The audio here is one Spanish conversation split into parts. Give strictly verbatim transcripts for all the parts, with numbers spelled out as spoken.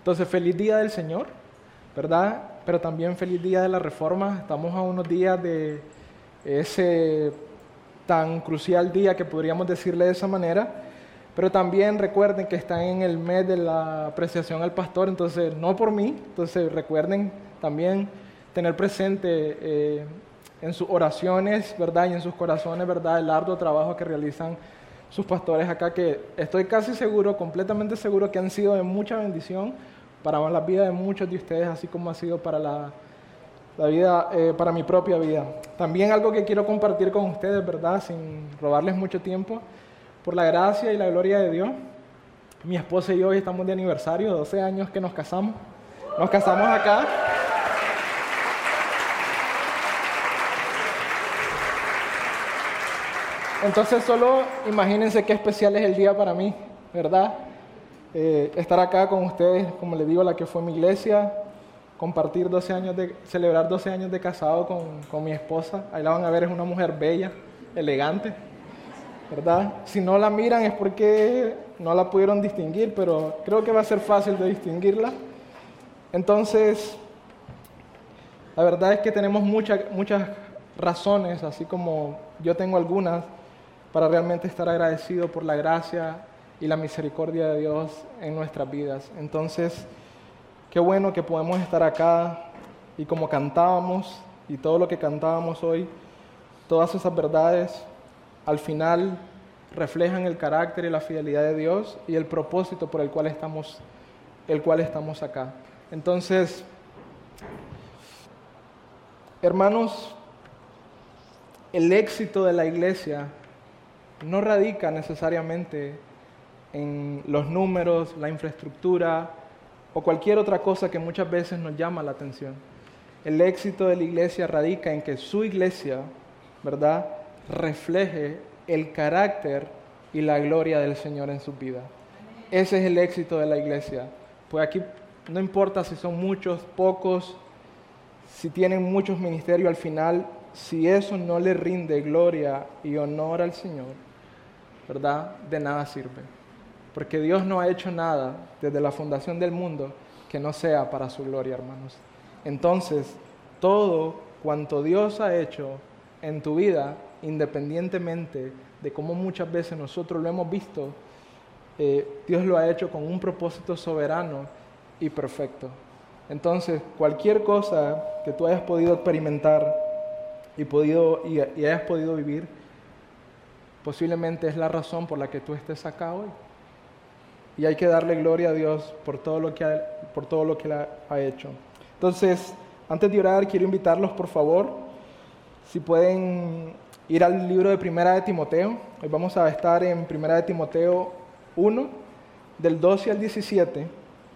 Entonces, feliz día del Señor, ¿verdad? Pero también feliz día de la Reforma. Estamos a unos días de ese tan crucial día que podríamos decirle de esa manera. Pero también recuerden que están en el mes de la apreciación al pastor, entonces no por mí, entonces recuerden también tener presente eh, en sus oraciones, ¿verdad? Y en sus corazones, ¿verdad? El arduo trabajo que realizan sus pastores acá, que estoy casi seguro, completamente seguro que han sido de mucha bendición para la vida de muchos de ustedes, así como ha sido para la, la vida, eh, para mi propia vida. También algo que quiero compartir con ustedes, ¿verdad? Sin robarles mucho tiempo. Por la gracia y la gloria de Dios, mi esposa y yo hoy estamos de aniversario, doce años que nos casamos. Nos casamos acá. Entonces solo imagínense qué especial es el día para mí, ¿verdad? Eh, estar acá con ustedes, como les digo, la que fue mi iglesia, compartir doce años de, celebrar doce años de casado con, con mi esposa. Ahí la van a ver, es una mujer bella, elegante, ¿verdad? Si no la miran es porque no la pudieron distinguir, pero creo que va a ser fácil de distinguirla. Entonces, la verdad es que tenemos muchas, muchas razones, así como yo tengo algunas, para realmente estar agradecido por la gracia y la misericordia de Dios en nuestras vidas. Entonces, qué bueno que podemos estar acá y como cantábamos y todo lo que cantábamos hoy, todas esas verdades al final reflejan el carácter y la fidelidad de Dios y el propósito por el cual estamos, el cual estamos acá. Entonces, hermanos, el éxito de la iglesia no radica necesariamente en los números, la infraestructura o cualquier otra cosa que muchas veces nos llama la atención. El éxito de la iglesia radica en que su iglesia, ¿verdad?, refleje el carácter y la gloria del Señor en su vida. Ese es el éxito de la iglesia. Pues aquí no importa si son muchos, pocos, si tienen muchos ministerios, al final, si eso no le rinde gloria y honor al Señor, ¿verdad?, de nada sirve. Porque Dios no ha hecho nada desde la fundación del mundo que no sea para su gloria, hermanos. Entonces, todo cuanto Dios ha hecho en tu vida, independientemente de cómo muchas veces nosotros lo hemos visto, eh, Dios lo ha hecho con un propósito soberano y perfecto. Entonces, cualquier cosa que tú hayas podido experimentar y, podido, y, y hayas podido vivir, posiblemente es la razón por la que tú estés acá hoy. Y hay que darle gloria a Dios por todo lo que ha, por todo lo que ha, ha hecho. Entonces, antes de orar, quiero invitarlos, por favor, si pueden ir al libro de Primera de Timoteo. Hoy vamos a estar en Primera de Timoteo uno, del doce al diecisiete.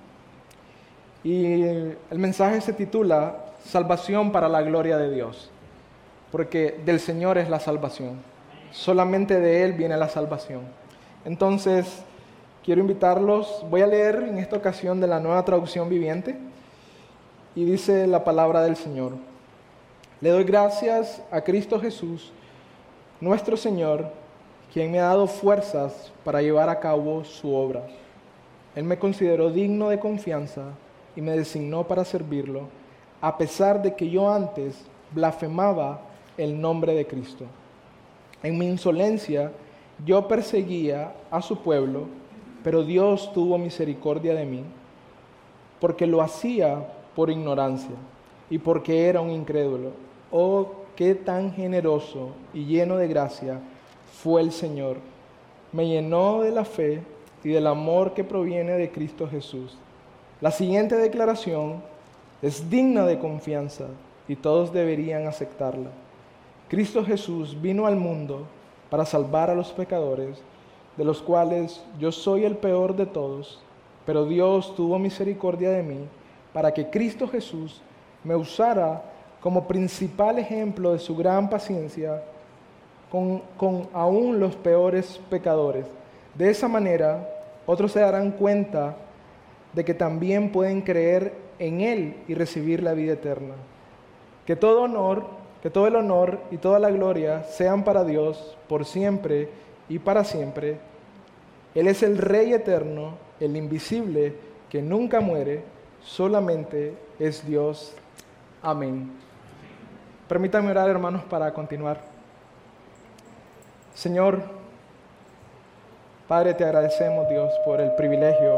Y el mensaje se titula Salvación para la gloria de Dios. Porque del Señor es la salvación. Solamente de Él viene la salvación. Entonces, quiero invitarlos. Voy a leer en esta ocasión de la Nueva Traducción Viviente. Y dice la palabra del Señor. Le doy gracias a Cristo Jesús, nuestro Señor, quien me ha dado fuerzas para llevar a cabo su obra. Él me consideró digno de confianza y me designó para servirlo, a pesar de que yo antes blasfemaba el nombre de Cristo. En mi insolencia yo perseguía a su pueblo, pero Dios tuvo misericordia de mí, porque lo hacía por ignorancia y porque era un incrédulo. Oh, qué tan generoso y lleno de gracia fue el Señor. Me llenó de la fe y del amor que proviene de Cristo Jesús. La siguiente declaración es digna de confianza y todos deberían aceptarla. Cristo Jesús vino al mundo para salvar a los pecadores, de los cuales yo soy el peor de todos, pero Dios tuvo misericordia de mí para que Cristo Jesús me usara como principal ejemplo de su gran paciencia con, con aún los peores pecadores. De esa manera, otros se darán cuenta de que también pueden creer en Él y recibir la vida eterna. Que todo honor, que todo el honor y toda la gloria sean para Dios por siempre y para siempre. Él es el Rey eterno, el invisible, que nunca muere, solamente es Dios. Amén. Permítanme orar, hermanos, para continuar. Señor, Padre, te agradecemos, Dios, por el privilegio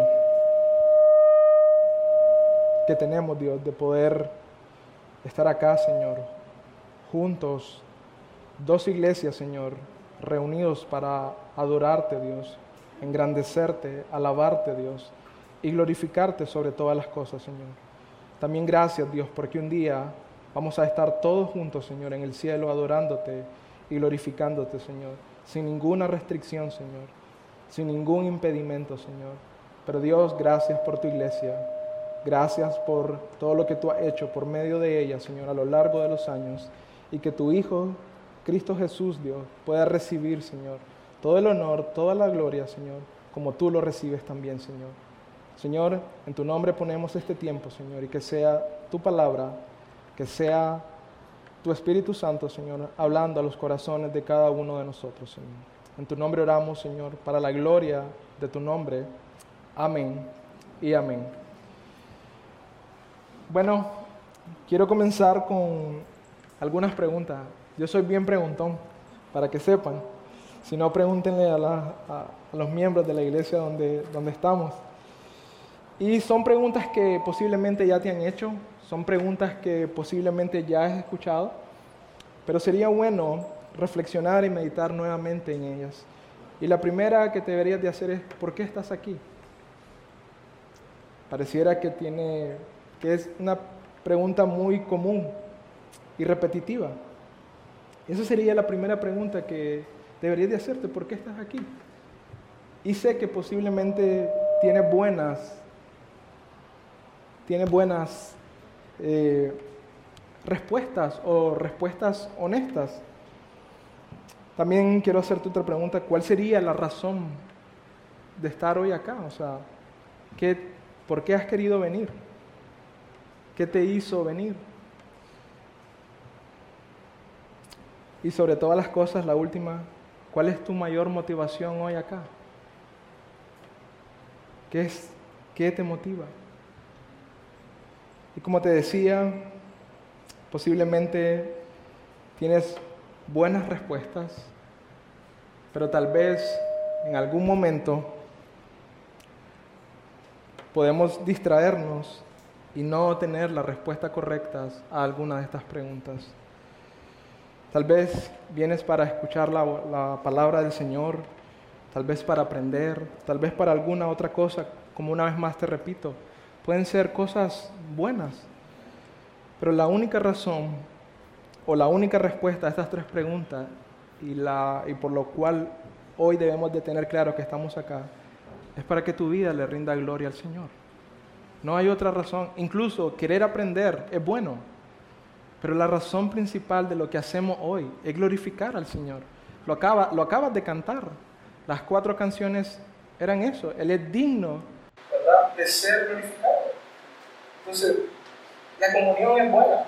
que tenemos, Dios, de poder estar acá, Señor, juntos, dos iglesias, Señor, reunidos para adorarte, Dios, engrandecerte, alabarte, Dios, y glorificarte sobre todas las cosas, Señor. También gracias, Dios, porque un día vamos a estar todos juntos, Señor, en el cielo, adorándote y glorificándote, Señor, sin ninguna restricción, Señor, sin ningún impedimento, Señor. Pero Dios, gracias por tu iglesia. Gracias por todo lo que tú has hecho por medio de ella, Señor, a lo largo de los años, y que tu Hijo, Cristo Jesús, Dios, pueda recibir, Señor, todo el honor, toda la gloria, Señor, como tú lo recibes también, Señor. Señor, en tu nombre ponemos este tiempo, Señor, y que sea tu palabra, que sea tu Espíritu Santo, Señor, hablando a los corazones de cada uno de nosotros, Señor. En tu nombre oramos, Señor, para la gloria de tu nombre. Amén y amén. Bueno, quiero comenzar con algunas preguntas. Yo soy bien preguntón, para que sepan. Si no, pregúntenle a, la, a, a los miembros de la iglesia donde, donde estamos. Y son preguntas que posiblemente ya te han hecho, son preguntas que posiblemente ya has escuchado, pero sería bueno reflexionar y meditar nuevamente en ellas. Y la primera que te deberías de hacer es, ¿por qué estás aquí? Pareciera que tiene, que es una pregunta muy común y repetitiva. Esa sería la primera pregunta que deberías de hacerte, ¿por qué estás aquí? Y sé que posiblemente tienes buenas, tienes buenas eh, respuestas o respuestas honestas. También quiero hacerte otra pregunta, ¿cuál sería la razón de estar hoy acá? O sea, ¿qué, ¿por qué has querido venir? ¿Qué te hizo venir? Y sobre todas las cosas, la última, ¿cuál es tu mayor motivación hoy acá? ¿Qué es, qué te motiva? Y como te decía, posiblemente tienes buenas respuestas, pero tal vez en algún momento podemos distraernos y no tener las respuestas correctas a alguna de estas preguntas. Tal vez vienes para escuchar la, la palabra del Señor, tal vez para aprender, tal vez para alguna otra cosa, como una vez más te repito, pueden ser cosas buenas, pero la única razón o la única respuesta a estas tres preguntas y, la, y por lo cual hoy debemos de tener claro que estamos acá, es para que tu vida le rinda gloria al Señor. No hay otra razón. Incluso querer aprender es bueno, pero la razón principal de lo que hacemos hoy es glorificar al Señor. Lo, acaba, lo acabas de cantar. Las cuatro canciones eran eso. Él es digno, ¿verdad?, de ser glorificado. Entonces, la comunión es buena.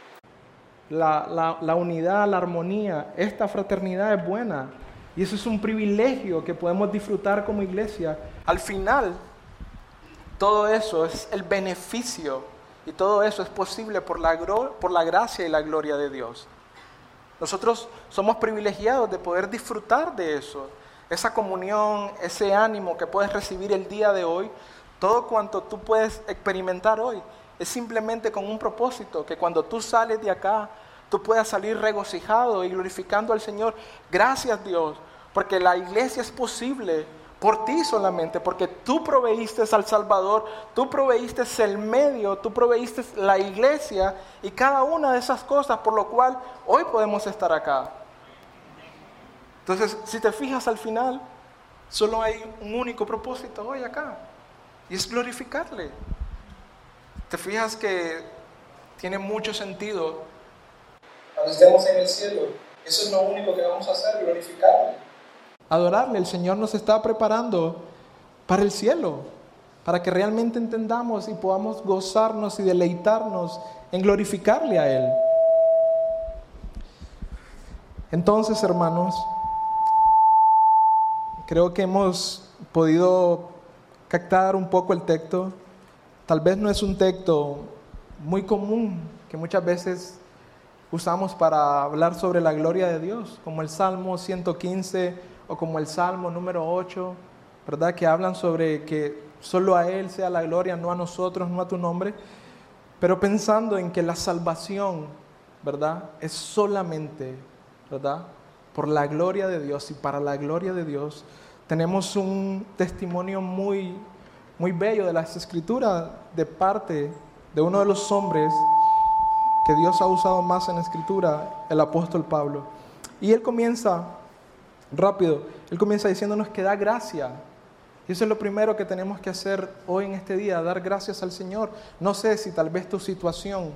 La, la, la unidad, la armonía, esta fraternidad es buena. Y eso es un privilegio que podemos disfrutar como iglesia. Al final, todo eso es el beneficio y todo eso es posible por la, por la gracia y la gloria de Dios. Nosotros somos privilegiados de poder disfrutar de eso. Esa comunión, ese ánimo que puedes recibir el día de hoy, todo cuanto tú puedes experimentar hoy, es simplemente con un propósito, que cuando tú sales de acá, tú puedas salir regocijado y glorificando al Señor. Gracias, Dios, porque la iglesia es posible por ti solamente, porque tú proveíste al Salvador, tú proveíste el medio, tú proveíste la iglesia y cada una de esas cosas por lo cual hoy podemos estar acá. Entonces, si te fijas al final, solo hay un único propósito hoy acá, y es glorificarle. Te fijas que tiene mucho sentido. Cuando estemos en el cielo, eso es lo único que vamos a hacer, glorificarle. Adorarle. El Señor nos está preparando para el cielo, para que realmente entendamos y podamos gozarnos y deleitarnos en glorificarle a Él. Entonces, hermanos, creo que hemos podido captar un poco el texto tal vez no es un texto muy común que muchas veces usamos para hablar sobre la gloria de Dios, como el Salmo ciento quince o como el Salmo número ocho, ¿verdad? Que hablan sobre que solo a Él sea la gloria, no a nosotros, no a tu nombre. Pero pensando en que la salvación, ¿verdad?, es solamente, ¿verdad?, por la gloria de Dios y para la gloria de Dios, tenemos un testimonio muy, muy bello de las Escrituras de parte de uno de los hombres que Dios ha usado más en la Escritura, el apóstol Pablo. Y él comienza, rápido, él comienza diciéndonos que da gracia. Y eso es lo primero que tenemos que hacer hoy en este día, dar gracias al Señor. No sé si tal vez tu situación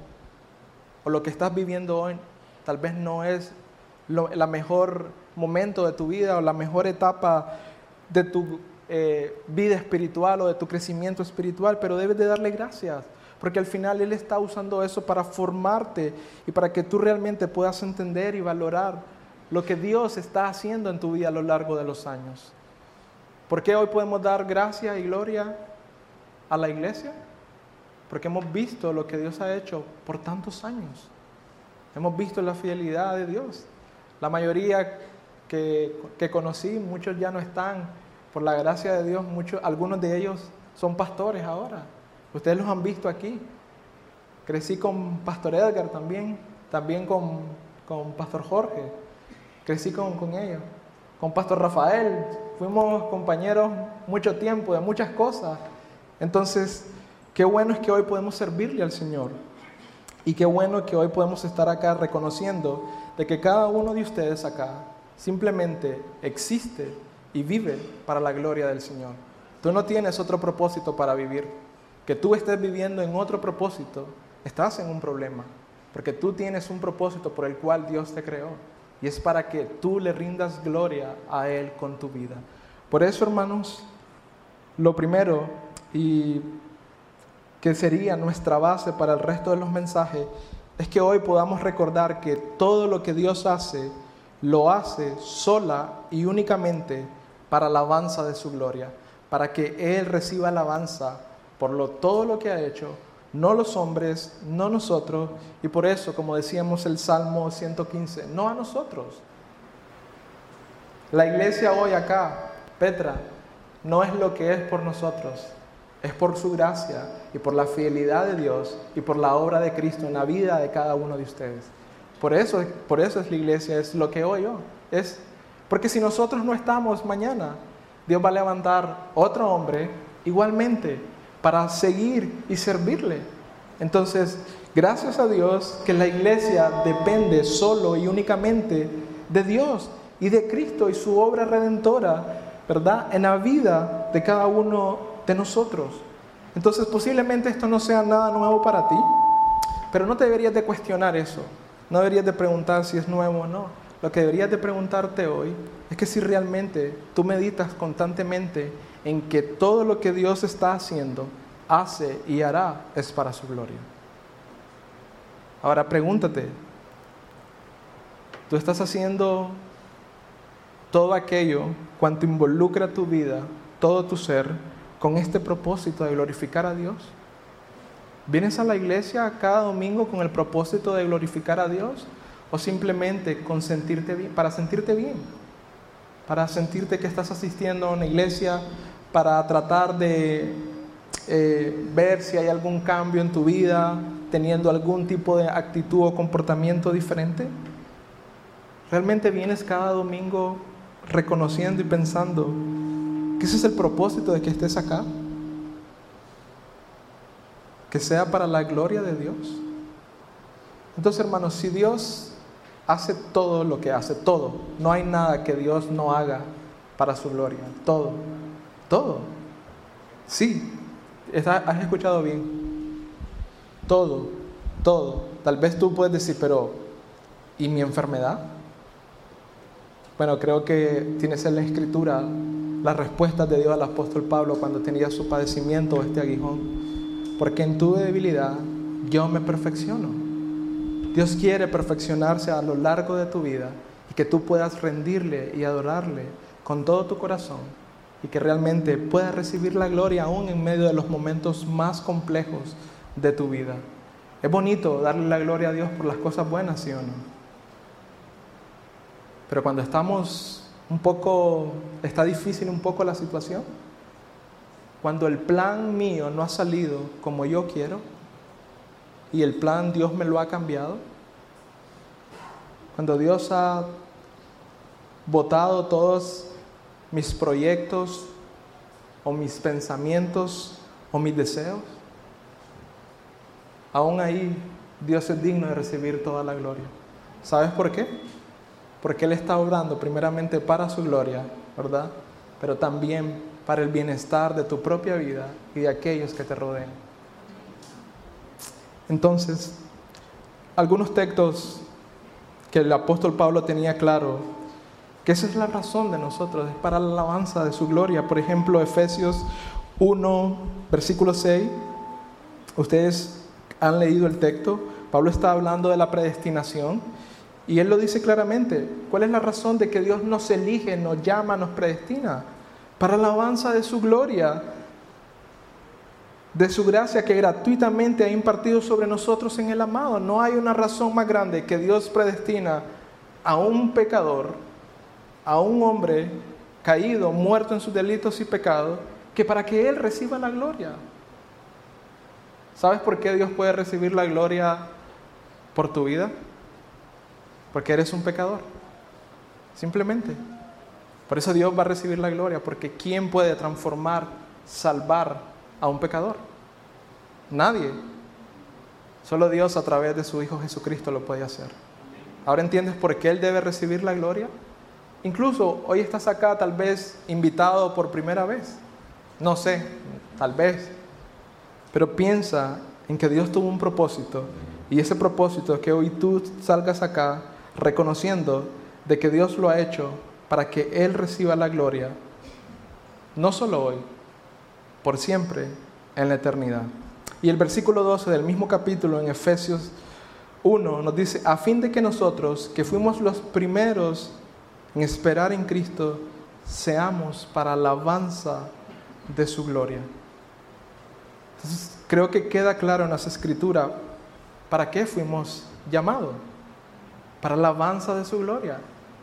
o lo que estás viviendo hoy tal vez no es lo, la mejor momento de tu vida o la mejor etapa de tu eh, vida espiritual o de tu crecimiento espiritual, pero debes de darle gracias, porque al final Él está usando eso para formarte y para que tú realmente puedas entender y valorar lo que Dios está haciendo en tu vida a lo largo de los años. ¿Por qué hoy podemos dar gracia y gloria a la iglesia? Porque hemos visto lo que Dios ha hecho por tantos años. Hemos visto la fidelidad de Dios. La mayoría que, que conocí, muchos ya no están. Por la gracia de Dios, muchos, algunos de ellos son pastores ahora. Ustedes los han visto aquí. Crecí con Pastor Edgar también, también con, con Pastor Jorge. Crecí con, con ellos. Con Pastor Rafael, fuimos compañeros mucho tiempo de muchas cosas. Entonces, qué bueno es que hoy podemos servirle al Señor. Y qué bueno que hoy podemos estar acá reconociendo de que cada uno de ustedes acá simplemente existe y vive para la gloria del Señor. Tú no tienes otro propósito para vivir. Que tú estés viviendo en otro propósito, estás en un problema. Porque tú tienes un propósito por el cual Dios te creó. Y es para que tú le rindas gloria a Él con tu vida. Por eso, hermanos, lo primero y que sería nuestra base para el resto de los mensajes es que hoy podamos recordar que todo lo que Dios hace, lo hace sola y únicamente para la alabanza de su gloria, para que Él reciba alabanza por lo, todo lo que ha hecho, no los hombres, no nosotros, y por eso, como decíamos el Salmo ciento quince, no a nosotros. La iglesia hoy acá, Petra, no es lo que es por nosotros, es por su gracia y por la fidelidad de Dios y por la obra de Cristo en la vida de cada uno de ustedes. Por eso, por eso es la iglesia, es lo que hoy yo, es porque si nosotros no estamos mañana, Dios va a levantar otro hombre igualmente para seguir y servirle. Entonces, gracias a Dios que la iglesia depende solo y únicamente de Dios y de Cristo y su obra redentora, ¿verdad?, en la vida de cada uno de nosotros. Entonces, posiblemente esto no sea nada nuevo para ti, pero no te deberías de cuestionar eso. No deberías de preguntar si es nuevo o no. Lo que deberías de preguntarte hoy es que si realmente tú meditas constantemente en que todo lo que Dios está haciendo, hace y hará es para su gloria. Ahora pregúntate, ¿tú estás haciendo todo aquello cuanto involucra tu vida, todo tu ser, con este propósito de glorificar a Dios? ¿Vienes a la iglesia cada domingo con el propósito de glorificar a Dios? ¿O simplemente con sentirte bien, para sentirte bien? Para sentirte que estás asistiendo a una iglesia, para tratar de eh, ver si hay algún cambio en tu vida, teniendo algún tipo de actitud o comportamiento diferente. ¿Realmente vienes cada domingo reconociendo y pensando que ese es el propósito de que estés acá? Que sea para la gloria de Dios. Entonces, hermanos, si Dios hace todo lo que hace, todo, no hay nada que Dios no haga para su gloria, todo, todo. Sí, has escuchado bien. Todo, todo. Tal vez tú puedes decir, pero ¿y mi enfermedad? Bueno, creo que tienes en la Escritura las respuestas de Dios al apóstol Pablo cuando tenía su padecimiento, este aguijón. Porque en tu debilidad yo me perfecciono. Dios quiere perfeccionarse a lo largo de tu vida y que tú puedas rendirle y adorarle con todo tu corazón y que realmente puedas recibir la gloria aún en medio de los momentos más complejos de tu vida. Es bonito darle la gloria a Dios por las cosas buenas, ¿sí o no? Pero cuando estamos un poco, está difícil un poco la situación, cuando el plan mío no ha salido como yo quiero y el plan Dios me lo ha cambiado, cuando Dios ha botado todos mis proyectos o mis pensamientos o mis deseos, aún ahí Dios es digno de recibir toda la gloria. ¿Sabes por qué? Porque Él está obrando primeramente para su gloria, ¿verdad? Pero también para el bienestar de tu propia vida y de aquellos que te rodean. Entonces, algunos textos que el apóstol Pablo tenía claro, que esa es la razón de nosotros, es para la alabanza de su gloria. Por ejemplo, Efesios uno, versículo seis, ustedes han leído el texto, Pablo está hablando de la predestinación, y él lo dice claramente. ¿Cuál es la razón de que Dios nos elige, nos llama, nos predestina? Para la alabanza de su gloria, de su gracia que gratuitamente ha impartido sobre nosotros en el amado. No hay una razón más grande que Dios predestina a un pecador, a un hombre caído, muerto en sus delitos y pecados, que para que Él reciba la gloria. ¿Sabes por qué Dios puede recibir la gloria por tu vida? Porque eres un pecador. Simplemente. Por eso Dios va a recibir la gloria, porque ¿quién puede transformar, salvar a un pecador? Nadie. Solo Dios a través de su Hijo Jesucristo lo puede hacer. ¿Ahora entiendes por qué Él debe recibir la gloria? Incluso hoy estás acá tal vez invitado por primera vez. No sé, tal vez. Pero piensa en que Dios tuvo un propósito, y ese propósito es que hoy tú salgas acá reconociendo de que Dios lo ha hecho para que Él reciba la gloria, no solo hoy, por siempre en la eternidad. Y el versículo doce del mismo capítulo en Efesios uno nos dice: a fin de que nosotros, que fuimos los primeros en esperar en Cristo, seamos para alabanza de su gloria. Entonces, creo que queda claro en las Escrituras para qué fuimos llamados: para alabanza de su gloria.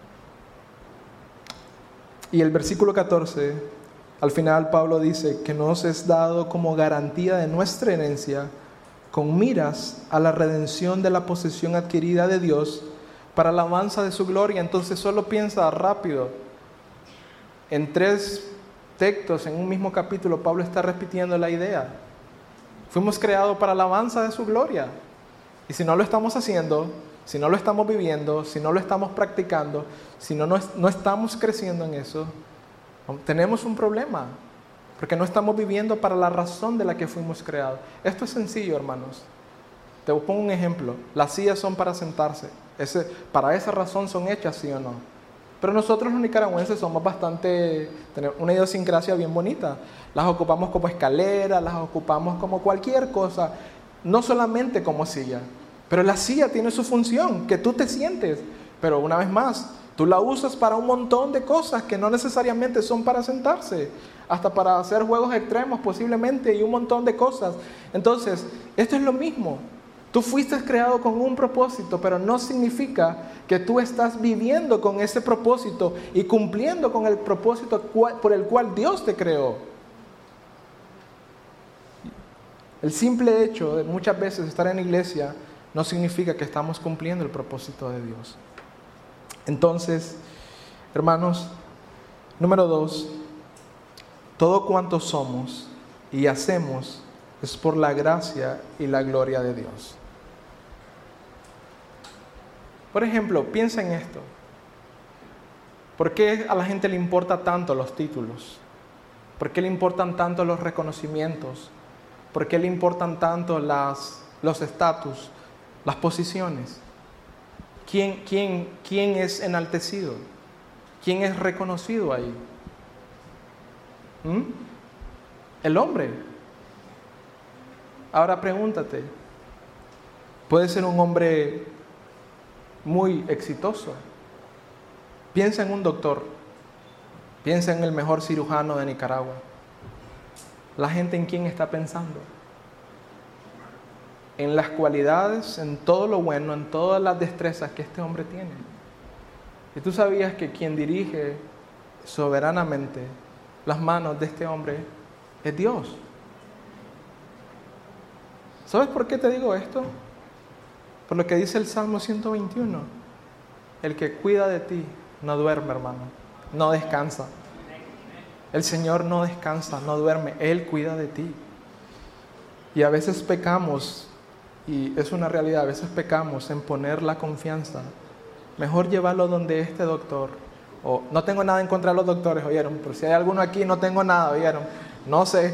Y el versículo catorce, al final Pablo dice que nos es dado como garantía de nuestra herencia, con miras a la redención de la posesión adquirida de Dios, para la alabanza de su gloria. Entonces solo piensa rápido. En tres textos, en un mismo capítulo, Pablo está repitiendo la idea. Fuimos creados para la alabanza de su gloria. Y si no lo estamos haciendo, si no lo estamos viviendo, si no lo estamos practicando, si no, no, no estamos creciendo en eso, tenemos un problema. Porque no estamos viviendo para la razón de la que fuimos creados. Esto es sencillo, hermanos. Te pongo un ejemplo. Las sillas son para sentarse. Ese, para esa razón son hechas, ¿sí o no? Pero nosotros los nicaragüenses somos bastante, tenemos una idiosincrasia bien bonita. Las ocupamos como escalera, las ocupamos como cualquier cosa, no solamente como silla. Pero la silla tiene su función, que tú te sientes. Pero una vez más, tú la usas para un montón de cosas que no necesariamente son para sentarse. Hasta para hacer juegos extremos posiblemente y un montón de cosas. Entonces, esto es lo mismo. Tú fuiste creado con un propósito, pero no significa que tú estás viviendo con ese propósito y cumpliendo con el propósito por el cual Dios te creó. El simple hecho de muchas veces estar en la iglesia no significa que estamos cumpliendo el propósito de Dios. Entonces, hermanos, número dos, todo cuanto somos y hacemos es por la gracia y la gloria de Dios. Por ejemplo, piensa en esto. ¿Por qué a la gente le importa tanto los títulos? ¿Por qué le importan tanto los reconocimientos? ¿Por qué le importan tanto las, los estatus, las posiciones? ¿Quién, quién, quién es enaltecido? ¿Quién es reconocido ahí? ¿Mm? El hombre. Ahora pregúntate, puede ser un hombre muy exitoso. Piensa en un doctor. Piensa en el mejor cirujano de Nicaragua. La gente en quién está pensando. En las cualidades, en todo lo bueno, en todas las destrezas que este hombre tiene. Y tú sabías que quien dirige soberanamente las manos de este hombre es Dios. ¿Sabes por qué te digo esto? Por lo que dice el Salmo ciento veintiuno. El que cuida de ti no duerme, hermano, no descansa. El Señor no descansa, no duerme, Él cuida de ti. Y a veces pecamos, y es una realidad, a veces pecamos en poner la confianza. Mejor llevarlo donde este doctor. O no tengo nada en contra de los doctores, ¿oyeron? Pero si hay alguno aquí, no tengo nada, ¿oyeron? No sé.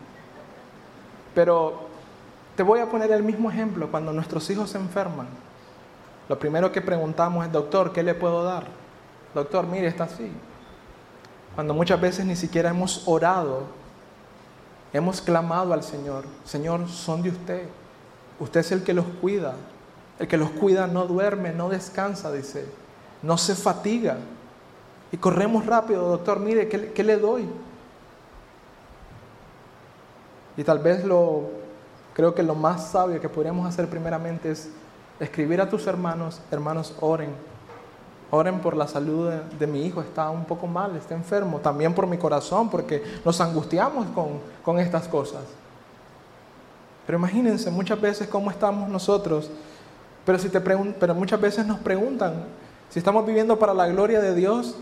Pero te voy a poner el mismo ejemplo. Cuando nuestros hijos se enferman, lo primero que preguntamos es, doctor, ¿qué le puedo dar? Doctor, mire, está así. Cuando muchas veces ni siquiera hemos orado, hemos clamado al Señor. Señor, son de usted. Usted es el que los cuida. El que los cuida no duerme, no descansa, dice. No se fatiga. Y corremos rápido, doctor, mire, ¿qué, qué le doy? Y tal vez lo, creo que lo más sabio que podríamos hacer primeramente es escribir a tus hermanos, hermanos, oren. Oren por la salud de, de mi hijo, está un poco mal, está enfermo. También por mi corazón, porque nos angustiamos con, con estas cosas. Pero imagínense muchas veces cómo estamos nosotros. Pero, si te pregun- pero muchas veces nos preguntan si estamos viviendo para la gloria de Dios.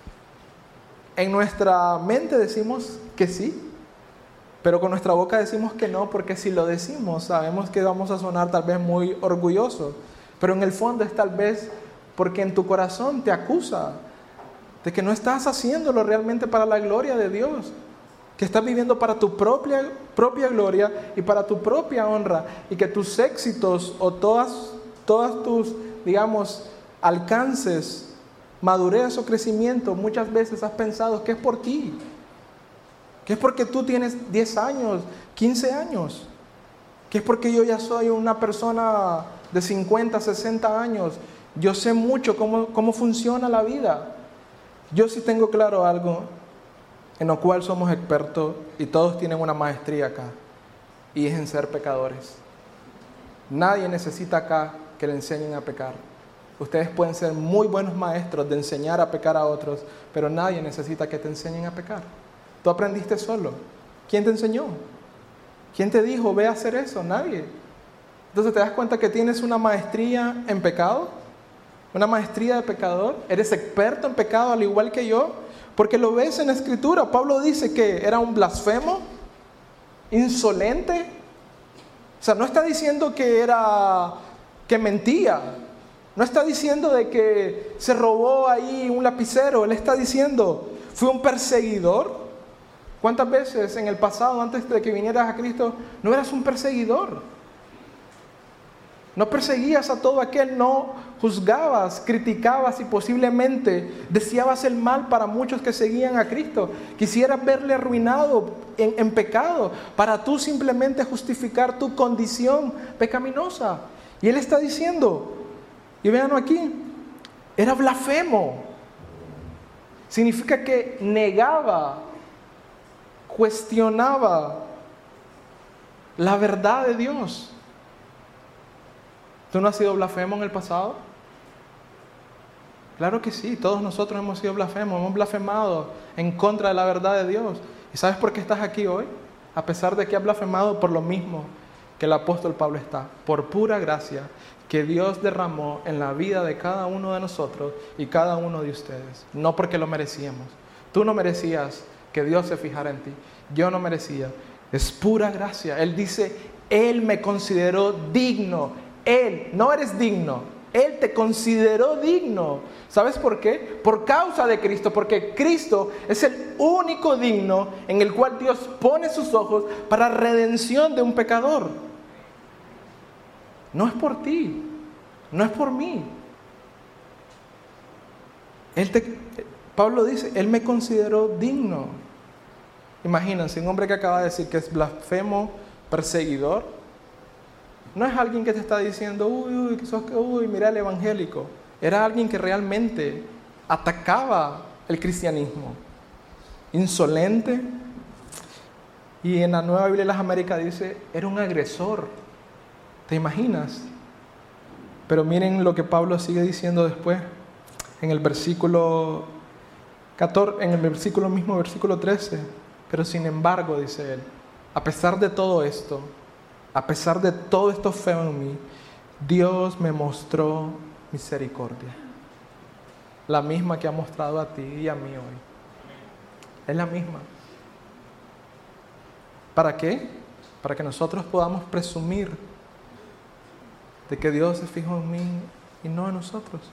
En nuestra mente decimos que sí, pero con nuestra boca decimos que no, porque si lo decimos sabemos que vamos a sonar tal vez muy orgullosos. Pero en el fondo es tal vez porque en tu corazón te acusa de que no estás haciéndolo realmente para la gloria de Dios, que estás viviendo para tu propia, propia gloria y para tu propia honra, y que tus éxitos o todas, todas tus, digamos, alcances, madurez o crecimiento, muchas veces has pensado que es por ti, que es porque tú tienes diez años, quince años, que es porque yo ya soy una persona de cincuenta, sesenta años, yo sé mucho cómo, cómo funciona la vida. Yo sí tengo claro algo en lo cual somos expertos y todos tienen una maestría acá, y es en ser pecadores. Nadie necesita acá que le enseñen a pecar. Ustedes pueden ser muy buenos maestros de enseñar a pecar a otros, pero nadie necesita que te enseñen a pecar. Tú aprendiste solo. ¿Quién te enseñó? ¿Quién te dijo, ve a hacer eso? Nadie. Entonces te das cuenta que tienes una maestría en pecado, una maestría de pecador. Eres experto en pecado al igual que yo, porque lo ves en la Escritura. Pablo dice que era un blasfemo, insolente. O sea, no está diciendo que era, que mentía. No está diciendo de que se robó ahí un lapicero. Él está diciendo, fue un perseguidor. ¿Cuántas veces en el pasado, antes de que vinieras a Cristo, no eras un perseguidor? No perseguías a todo aquel, no juzgabas, criticabas y posiblemente deseabas el mal para muchos que seguían a Cristo. Quisieras verle arruinado en, en pecado para tú simplemente justificar tu condición pecaminosa. Y Él está diciendo, y véanlo aquí, era blasfemo. Significa que negaba, cuestionaba la verdad de Dios. ¿Tú no has sido blasfemo en el pasado? Claro que sí, todos nosotros hemos sido blasfemos, hemos blasfemado en contra de la verdad de Dios. ¿Y sabes por qué estás aquí hoy? A pesar de que has blasfemado, por lo mismo que el apóstol Pablo está, por pura gracia que Dios derramó en la vida de cada uno de nosotros y cada uno de ustedes. No porque lo merecíamos. Tú no merecías que Dios se fijara en ti. Yo no merecía. Es pura gracia. Él dice, Él me consideró digno. Él, no eres digno, Él te consideró digno. ¿Sabes por qué? Por causa de Cristo, porque Cristo es el único digno en el cual Dios pone sus ojos para redención de un pecador. No es por ti, no es por mí. Él te, Pablo dice, Él me consideró digno. Imagínense, un hombre que acaba de decir que es blasfemo, perseguidor. No es alguien que te está diciendo, uy, uy, que sos, uy, mira el evangélico. Era alguien que realmente atacaba el cristianismo. insolente. Y en la Nueva Biblia de las Américas dice, era un agresor. ¿Te imaginas? Pero miren lo que Pablo sigue diciendo después, en el versículo catorce, en el versículo mismo, versículo trece. Pero sin embargo, dice él, a pesar de todo esto, a pesar de todo esto feo en mí, Dios me mostró misericordia. La misma que ha mostrado a ti y a mí hoy. Es la misma. ¿Para qué? Para que nosotros podamos presumir de que Dios se fijó en mí y no en nosotros.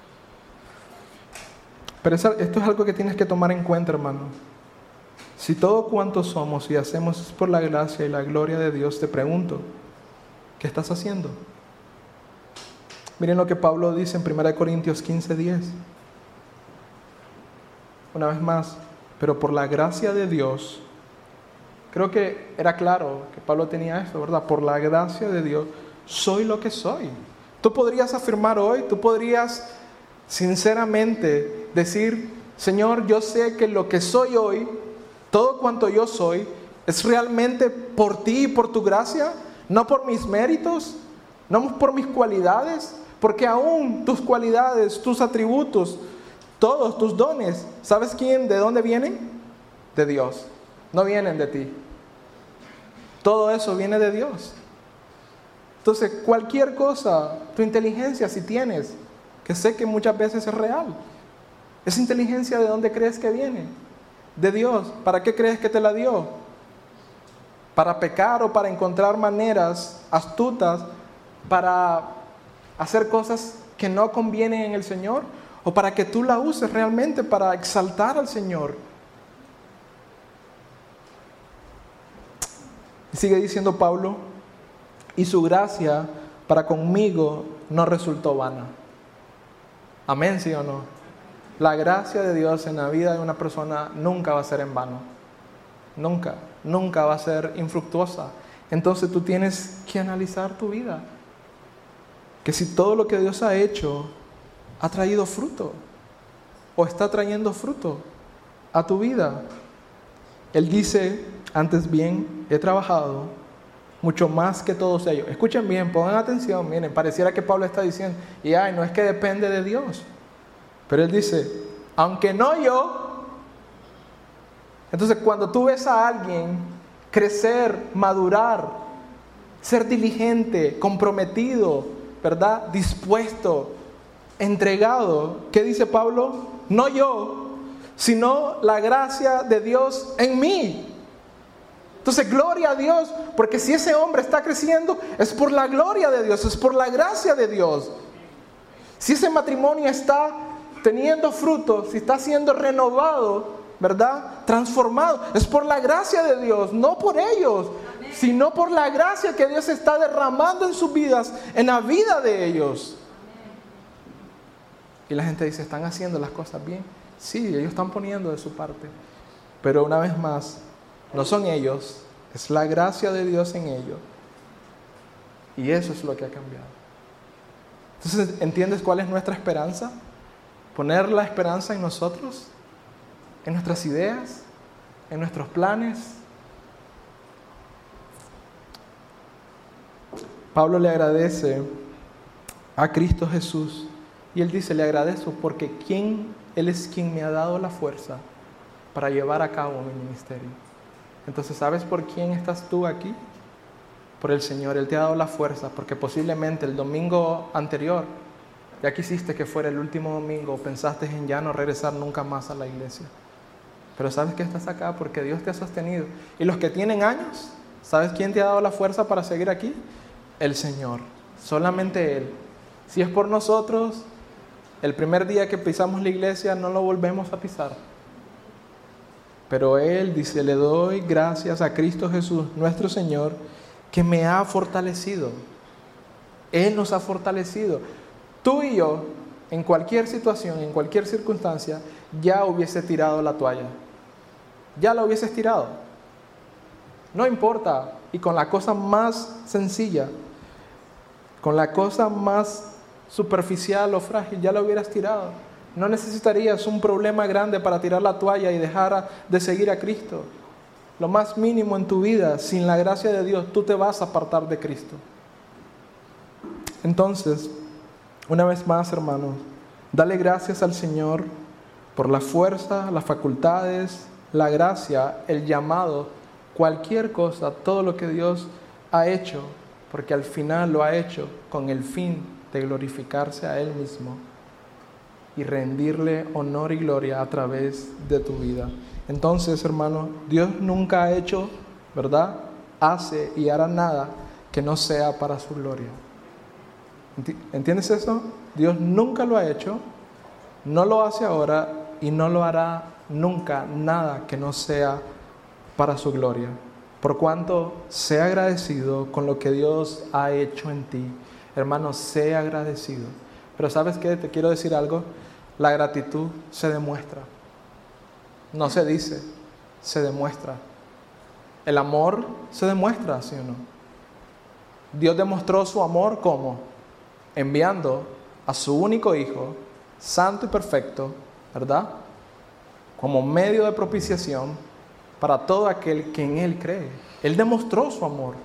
Pero esto es algo que tienes que tomar en cuenta, hermano. Si todo cuanto somos y hacemos es por la gracia y la gloria de Dios, te pregunto, ¿qué estás haciendo? Miren lo que Pablo dice en primera de Corintios quince, diez. Una vez más, pero por la gracia de Dios, creo que era claro que Pablo tenía esto, ¿verdad? Por la gracia de Dios, soy lo que soy. Tú podrías afirmar hoy, tú podrías sinceramente decir, Señor, yo sé que lo que soy hoy, todo cuanto yo soy, es realmente por ti y por tu gracia, no por mis méritos, no por mis cualidades, porque aún tus cualidades, tus atributos, todos tus dones, ¿sabes quién, de dónde vienen? De Dios, no vienen de ti. Todo eso viene de Dios. Entonces, cualquier cosa, tu inteligencia si tienes, que sé que muchas veces es real, esa inteligencia, ¿de dónde crees que viene? De Dios. ¿Para qué crees que te la dio? ¿Para pecar o para encontrar maneras astutas para hacer cosas que no convienen en el Señor? ¿O para que tú la uses realmente para exaltar al Señor? Y sigue diciendo Pablo, y su gracia para conmigo no resultó vana. Amén, ¿sí o no? La gracia de Dios en la vida de una persona nunca va a ser en vano. Nunca, nunca va a ser infructuosa. Entonces tú tienes que analizar tu vida. Que si todo lo que Dios ha hecho ha traído fruto, o está trayendo fruto a tu vida. Él dice, antes bien, he trabajado mucho más que todos ellos. Escuchen bien, pongan atención, miren, pareciera que Pablo está diciendo, y ay, no es que depende de Dios. Pero él dice, aunque no yo. Entonces cuando tú ves a alguien crecer, madurar, ser diligente, comprometido, ¿verdad? Dispuesto, entregado, ¿qué dice Pablo? No yo, sino la gracia de Dios en mí. Entonces, gloria a Dios, porque si ese hombre está creciendo, es por la gloria de Dios, es por la gracia de Dios. Si ese matrimonio está teniendo fruto, si está siendo renovado, ¿verdad? Transformado, es por la gracia de Dios, no por ellos, amén, sino por la gracia que Dios está derramando en sus vidas, en la vida de ellos. Amén. Y la gente dice, ¿están haciendo las cosas bien? Sí, ellos están poniendo de su parte. Pero una vez más, no son ellos, es la gracia de Dios en ellos. Y eso es lo que ha cambiado. Entonces, ¿entiendes cuál es nuestra esperanza? Poner la esperanza en nosotros, en nuestras ideas, en nuestros planes. Pablo le agradece a Cristo Jesús y él dice, le agradezco porque quien, Él es quien me ha dado la fuerza para llevar a cabo mi ministerio. Entonces, ¿sabes por quién estás tú aquí? Por el Señor. Él te ha dado la fuerza porque posiblemente el domingo anterior ya quisiste que fuera el último domingo, pensaste en ya no regresar nunca más a la iglesia. Pero sabes que estás acá porque Dios te ha sostenido. Y los que tienen años, ¿sabes quién te ha dado la fuerza para seguir aquí? El Señor, solamente Él. Si es por nosotros, el primer día que pisamos la iglesia no lo volvemos a pisar. Pero Él dice, le doy gracias a Cristo Jesús, nuestro Señor, que me ha fortalecido. Él nos ha fortalecido. Tú y yo, en cualquier situación, en cualquier circunstancia, ya hubiese tirado la toalla. Ya la hubieses tirado. No importa. Y con la cosa más sencilla, con la cosa más superficial o frágil, ya la hubieras tirado. No necesitarías un problema grande para tirar la toalla y dejar de seguir a Cristo. Lo más mínimo en tu vida, sin la gracia de Dios, tú te vas a apartar de Cristo. Entonces, una vez más, hermanos, dale gracias al Señor por la fuerza, las facultades, la gracia, el llamado, cualquier cosa, todo lo que Dios ha hecho, porque al final lo ha hecho con el fin de glorificarse a Él mismo y rendirle honor y gloria a través de tu vida. Entonces, hermano, Dios nunca ha hecho, ¿verdad? Hace y hará nada que no sea para su gloria. ¿Entiendes eso? Dios nunca lo ha hecho, no lo hace ahora y no lo hará nunca nada que no sea para su gloria. Por cuanto, sea agradecido con lo que Dios ha hecho en ti. Hermano, sea agradecido. Pero ¿sabes qué? Te quiero decir algo. La gratitud se demuestra. No se dice, se demuestra. El amor se demuestra, ¿sí o no? Dios demostró su amor ¿cómo? Enviando a su único Hijo, santo y perfecto, ¿verdad? Como medio de propiciación para todo aquel que en Él cree. Él demostró su amor.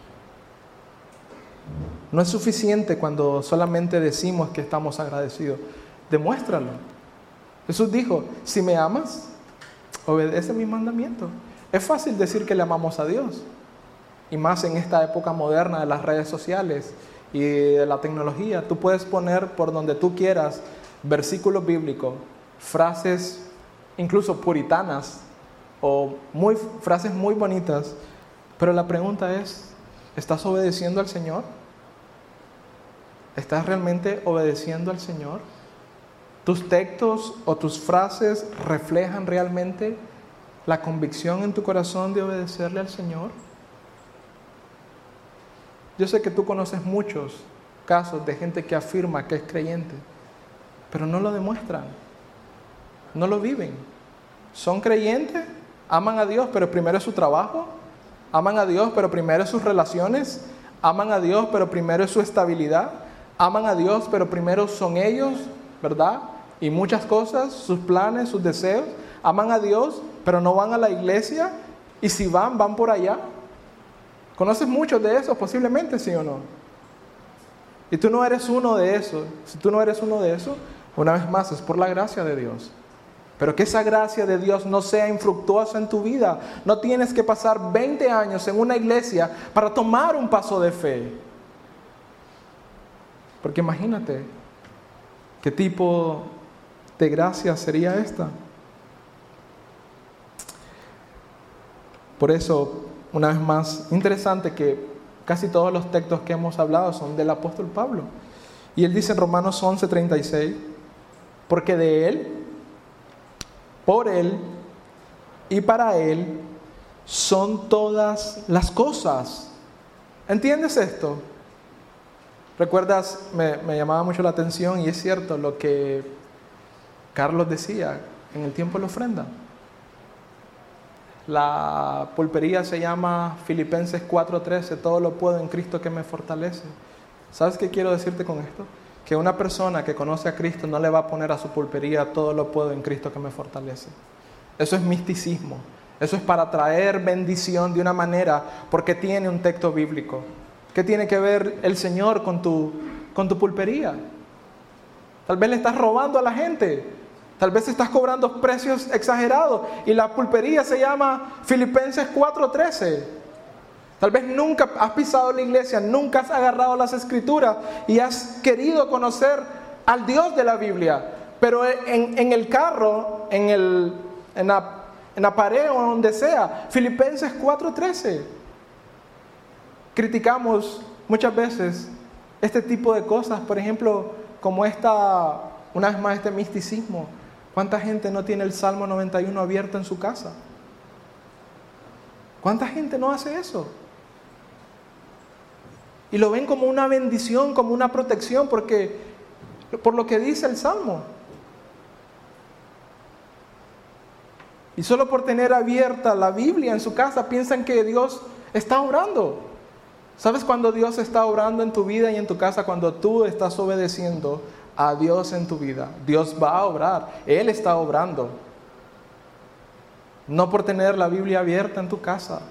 No es suficiente cuando solamente decimos que estamos agradecidos. Demuéstralo. Jesús dijo, si me amas, obedece mis mandamientos. Es fácil decir que le amamos a Dios. Y más en esta época moderna de las redes sociales y de la tecnología. Tú puedes poner por donde tú quieras versículos bíblicos, frases incluso puritanas o muy, frases muy bonitas. Pero la pregunta es, ¿estás obedeciendo al Señor? ¿Estás realmente obedeciendo al Señor? ¿Tus textos o tus frases reflejan realmente la convicción en tu corazón de obedecerle al Señor? Yo sé que tú conoces muchos casos de gente que afirma que es creyente, pero no lo demuestran, no lo viven. Son creyentes, aman a Dios, pero primero es su trabajo, aman a Dios, pero primero es sus relaciones, aman a Dios, pero primero es su estabilidad, aman a Dios, pero primero son ellos, ¿verdad? Y muchas cosas, sus planes, sus deseos, aman a Dios, pero no van a la iglesia, y si van, van por allá. ¿Conoces muchos de esos posiblemente, sí o no? Y tú no eres uno de esos. Si tú no eres uno de esos, una vez más, es por la gracia de Dios. Pero que esa gracia de Dios no sea infructuosa en tu vida. No tienes que pasar veinte años en una iglesia para tomar un paso de fe. Porque imagínate, ¿qué tipo de gracia sería esta? Por eso, una vez más, interesante que casi todos los textos que hemos hablado son del apóstol Pablo. Y él dice en Romanos once, treinta y seis, porque de Él, por Él y para Él son todas las cosas. ¿Entiendes esto? ¿Recuerdas? Me, me llamaba mucho la atención y es cierto lo que Carlos decía en el tiempo de la ofrenda. La pulpería se llama Filipenses cuatro trece, todo lo puedo en Cristo que me fortalece. ¿Sabes qué quiero decirte con esto? Que una persona que conoce a Cristo no le va a poner a su pulpería todo lo puedo en Cristo que me fortalece. Eso es misticismo. Eso es para traer bendición de una manera porque tiene un texto bíblico. ¿Qué tiene que ver el Señor con tu, con tu pulpería? Tal vez le estás robando a la gente. Tal vez estás cobrando precios exagerados y la pulpería se llama Filipenses cuatro trece. Tal vez nunca has pisado la iglesia, nunca has agarrado las escrituras y has querido conocer al Dios de la Biblia. Pero en, en el carro, en, el, en, la, en la pared o donde sea, Filipenses cuatro trece. Criticamos muchas veces este tipo de cosas, por ejemplo, como esta, una vez más, este misticismo. ¿Cuánta gente no tiene el Salmo noventa y uno abierto en su casa? ¿Cuánta gente no hace eso? Y lo ven como una bendición, como una protección, porque por lo que dice el Salmo. Y solo por tener abierta la Biblia en su casa piensan que Dios está obrando. ¿Sabes cuándo Dios está obrando en tu vida y en tu casa? Cuando tú estás obedeciendo a Dios en tu vida, Dios va a obrar. Él está obrando. No por tener la Biblia abierta en tu casa.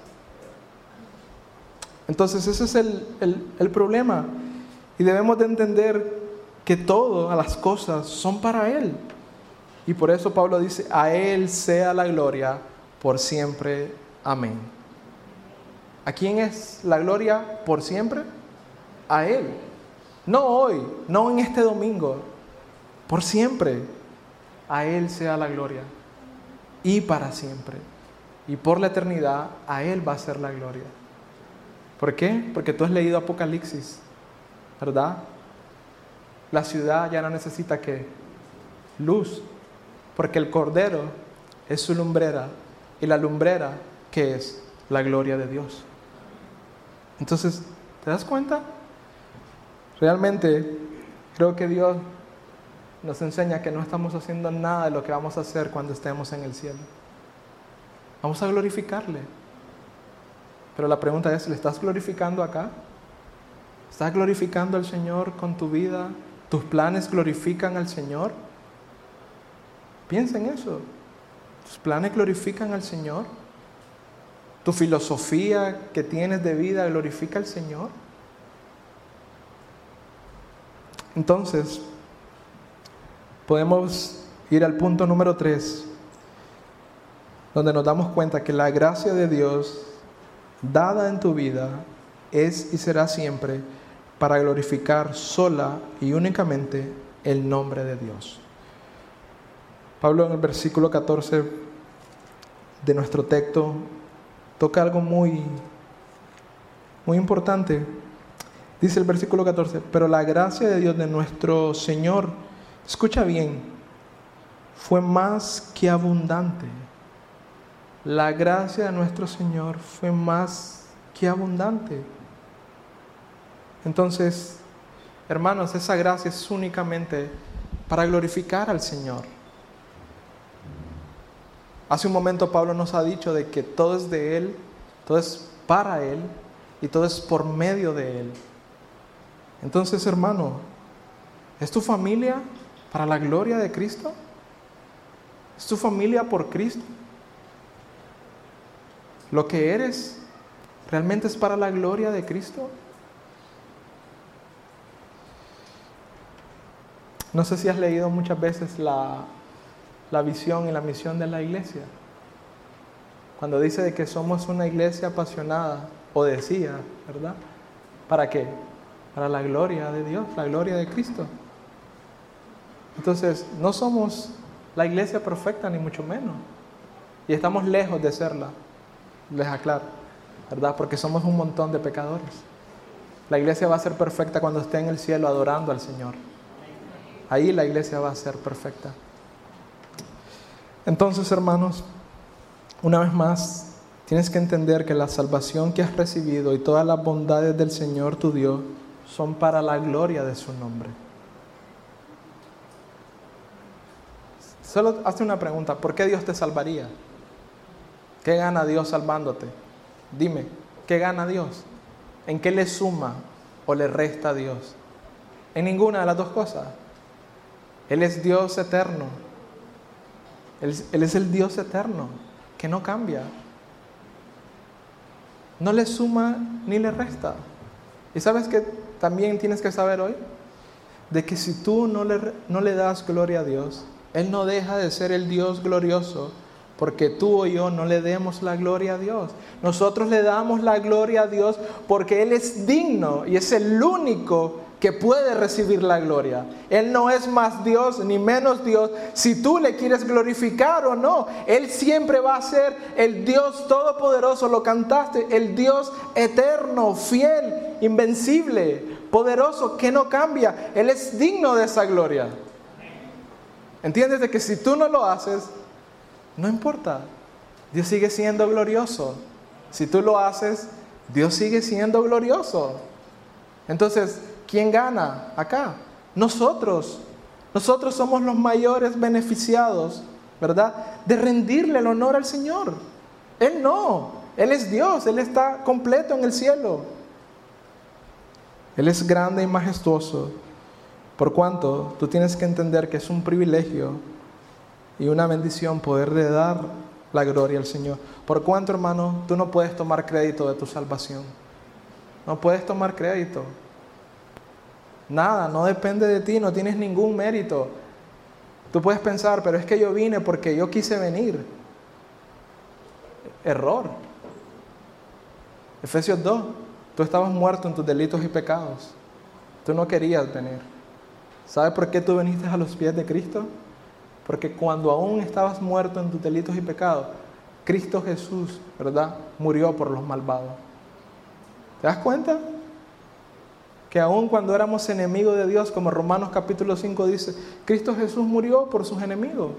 Entonces ese es el, el, el problema. Y debemos de entender que todas las cosas son para Él. Y por eso Pablo dice, a Él sea la gloria por siempre. Amén. ¿A quién es la gloria por siempre? A Él. No hoy, no en este domingo. Por siempre. A Él sea la gloria. Y para siempre. Y por la eternidad, a Él va a ser la gloria. ¿Por qué? Porque tú has leído Apocalipsis, ¿verdad? La ciudad ya no necesita ¿qué? Luz. Porque el Cordero es su lumbrera. Y la lumbrera, ¿qué es? La gloria de Dios. Entonces, ¿te das cuenta? Realmente, creo que Dios nos enseña que no estamos haciendo nada de lo que vamos a hacer cuando estemos en el cielo. Vamos a glorificarle. Pero la pregunta es, ¿le estás glorificando acá? ¿Estás glorificando al Señor con tu vida? ¿Tus planes glorifican al Señor? Piensa en eso. ¿Tus planes glorifican al Señor? ¿Tu filosofía que tienes de vida glorifica al Señor? Entonces, podemos ir al punto número tres, donde nos damos cuenta que la gracia de Dios dada en tu vida es y será siempre para glorificar sola y únicamente el nombre de Dios. Pablo en el versículo catorce de nuestro texto toca algo muy, muy importante. Dice el versículo catorce, pero la gracia de Dios de nuestro Señor, escucha bien, fue más que abundante. La gracia de nuestro Señor fue más que abundante. Entonces, hermanos, esa gracia es únicamente para glorificar al Señor. Hace un momento Pablo nos ha dicho de que todo es de Él, todo es para Él y todo es por medio de Él. Entonces, hermano, ¿es tu familia para la gloria de Cristo? ¿Es tu familia por Cristo? ¿Lo que eres realmente es para la gloria de Cristo? No sé si has leído muchas veces la, la visión y la misión de la iglesia. Cuando dice de que somos una iglesia apasionada, o decía, ¿verdad? ¿Para qué? Para la gloria de Dios, la gloria de Cristo. Entonces, no somos la iglesia perfecta, ni mucho menos. Y estamos lejos de serla, les aclaro, ¿verdad? Porque somos un montón de pecadores. La iglesia va a ser perfecta cuando esté en el cielo adorando al Señor. Ahí la iglesia va a ser perfecta. Entonces, hermanos, una vez más, tienes que entender que la salvación que has recibido y todas las bondades del Señor tu Dios son para la gloria de su nombre. Solo hazte una pregunta, ¿por qué Dios te salvaría? ¿Qué gana Dios salvándote? Dime, ¿qué gana Dios? ¿En qué le suma o le resta a Dios? En ninguna de las dos cosas. Él es Dios eterno. Él, Él es el Dios eterno, que no cambia. No le suma ni le resta. ¿Y sabes qué también tienes que saber hoy? De que si tú no le, no le das gloria a Dios, Él no deja de ser el Dios glorioso, porque tú o yo no le demos la gloria a Dios. Nosotros le damos la gloria a Dios porque Él es digno y es el único que puede recibir la gloria. Él no es más Dios ni menos Dios. Si tú le quieres glorificar o no, Él siempre va a ser el Dios todopoderoso. Lo cantaste, el Dios eterno, fiel, invencible, poderoso, que no cambia. Él es digno de esa gloria. ¿Entiendes? De que si tú no lo haces, no importa. Dios sigue siendo glorioso. Si tú lo haces, Dios sigue siendo glorioso. Entonces, ¿quién gana acá? Nosotros. Nosotros somos los mayores beneficiados, ¿verdad? De rendirle el honor al Señor. Él no. Él es Dios. Él está completo en el cielo. Él es grande y majestuoso. Por cuanto tú tienes que entender que es un privilegio y una bendición poderle dar la gloria al Señor. Por cuanto, hermano, tú no puedes tomar crédito de tu salvación. No puedes tomar crédito. Nada, no depende de ti, no tienes ningún mérito. Tú puedes pensar, pero es que yo vine porque yo quise venir. Error. Efesios dos, tú estabas muerto en tus delitos y pecados. Tú no querías venir. ¿Sabes por qué tú viniste a los pies de Cristo? Porque cuando aún estabas muerto en tus delitos y pecados, Cristo Jesús, ¿verdad?, murió por los malvados. ¿Te das cuenta? Que aún cuando éramos enemigos de Dios, como Romanos capítulo cinco dice, Cristo Jesús murió por sus enemigos.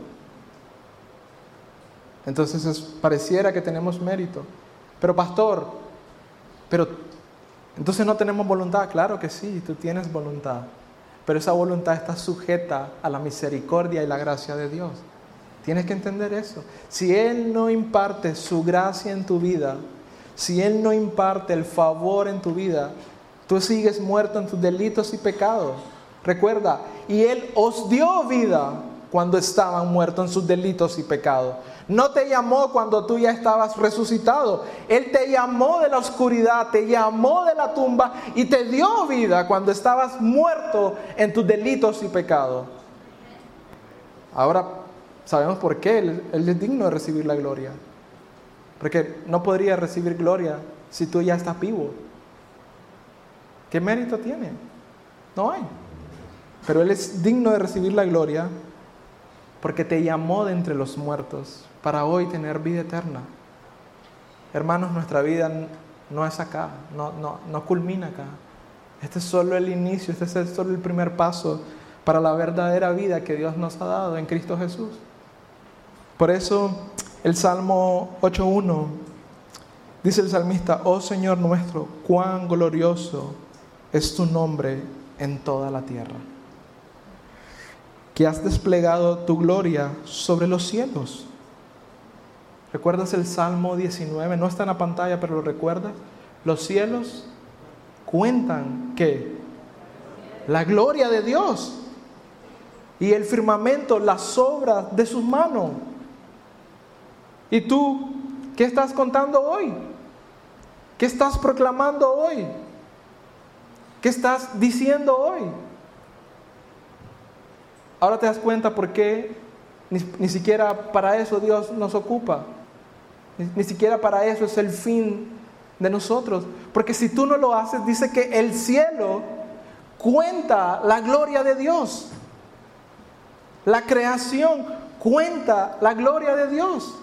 Entonces es, pareciera que tenemos mérito. Pero pastor, pero entonces no tenemos voluntad. Claro que sí, tú tienes voluntad. Pero esa voluntad está sujeta a la misericordia y la gracia de Dios. Tienes que entender eso. Si Él no imparte su gracia en tu vida, si Él no imparte el favor en tu vida, tú sigues muerto en tus delitos y pecados. Recuerda, y Él os dio vida cuando estaban muertos en sus delitos y pecados. No te llamó cuando tú ya estabas resucitado. Él te llamó de la oscuridad, te llamó de la tumba y te dio vida cuando estabas muerto en tus delitos y pecados. Ahora sabemos por qué Él, Él es digno de recibir la gloria. Porque no podría recibir gloria si tú ya estás vivo. ¿Qué mérito tiene? No hay. Pero Él es digno de recibir la gloria porque te llamó de entre los muertos para hoy tener vida eterna. Hermanos, nuestra vida no es acá, no, no, no culmina acá. Este es solo el inicio, este es solo el primer paso para la verdadera vida que Dios nos ha dado en Cristo Jesús. Por eso el Salmo ocho uno dice el salmista: oh Señor nuestro, cuán glorioso es tu nombre en toda la tierra, que has desplegado tu gloria sobre los cielos. ¿Recuerdas el Salmo diecinueve? No está en la pantalla, pero lo recuerdas. Los cielos cuentan ¿qué? La gloria de Dios. Y el firmamento, las obras de sus manos. ¿Y tú qué estás contando hoy? ¿Qué estás proclamando hoy? ¿Qué estás diciendo hoy? Ahora te das cuenta por qué ni, ni siquiera para eso Dios nos ocupa. Ni, ni siquiera para eso es el fin de nosotros. Porque si tú no lo haces, dice que el cielo cuenta la gloria de Dios. La creación cuenta la gloria de Dios.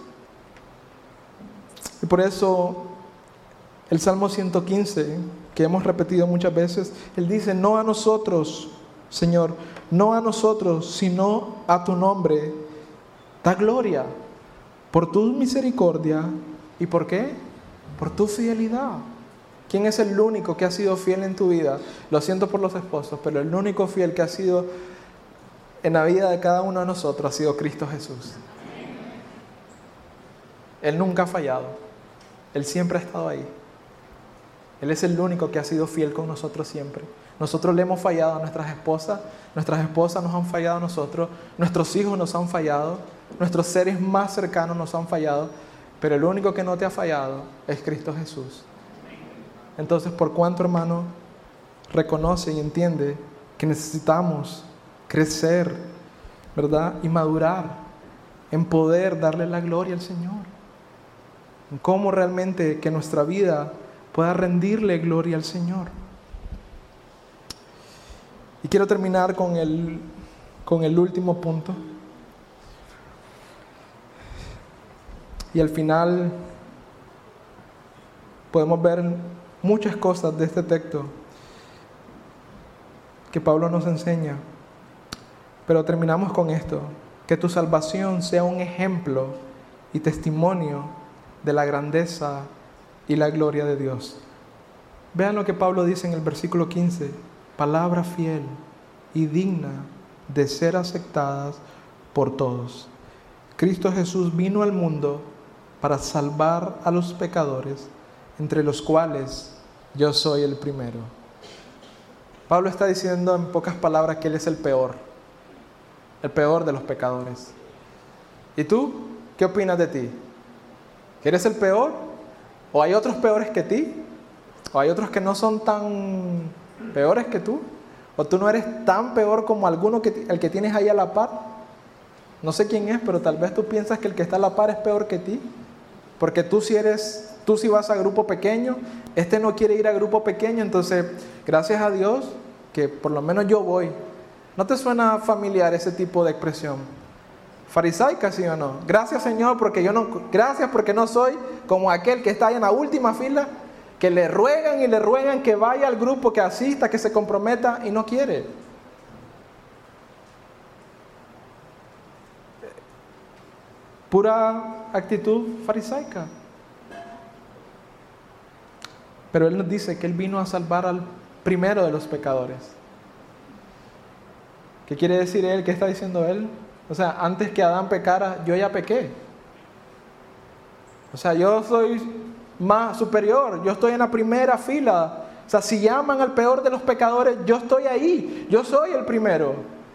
Y por eso el Salmo ciento quince, que hemos repetido muchas veces, Él dice: no a nosotros, Señor, no a nosotros, sino a tu nombre, da gloria por tu misericordia. ¿Y por qué? Por tu fidelidad. ¿Quién es el único que ha sido fiel en tu vida? Lo siento por los esposos, pero el único fiel que ha sido en la vida de cada uno de nosotros ha sido Cristo Jesús. Él nunca ha fallado. Él siempre ha estado ahí. Él es el único que ha sido fiel con nosotros siempre. Nosotros le hemos fallado a nuestras esposas, nuestras esposas nos han fallado a nosotros, nuestros hijos nos han fallado, nuestros seres más cercanos nos han fallado, pero el único que no te ha fallado es Cristo Jesús. Entonces, por cuanto, hermano, reconoce y entiende que necesitamos crecer, ¿verdad?, y madurar en poder darle la gloria al Señor, en cómo realmente que nuestra vida pueda rendirle gloria al Señor. Y quiero terminar con el, con el último punto. Y al final podemos ver muchas cosas de este texto que Pablo nos enseña. Pero terminamos con esto: que tu salvación sea un ejemplo y testimonio de la grandeza y la gloria de Dios. Vean lo que Pablo dice en el versículo quince: palabra fiel y digna de ser aceptadas por todos. Cristo Jesús vino al mundo para salvar a los pecadores, entre los cuales yo soy el primero. Pablo está diciendo en pocas palabras que él es el peor, el peor de los pecadores. ¿Y tú qué opinas de ti? ¿Que eres el peor? ¿O hay otros peores que ti? ¿O hay otros que no son tan peores que tú? ¿O tú no eres tan peor como alguno que el que tienes ahí a la par? No sé quién es, pero tal vez tú piensas que el que está a la par es peor que ti. Porque tú si eres, tú si vas a grupo pequeño, este no quiere ir a grupo pequeño, entonces gracias a Dios que por lo menos yo voy. ¿No te suena familiar ese tipo de expresión? Farisaica, ¿sí o no? Gracias, Señor, porque yo no, gracias porque no soy como aquel que está ahí en la última fila, que le ruegan y le ruegan que vaya al grupo, que asista, que se comprometa y no quiere. Pura actitud farisaica. Pero Él nos dice que Él vino a salvar al primero de los pecadores. ¿Qué quiere decir Él? ¿Qué está diciendo Él? O sea, antes que Adán pecara, yo ya pequé. O sea, yo soy más superior, yo estoy en la primera fila. O sea, si llaman al peor de los pecadores, yo estoy ahí, yo soy el primero.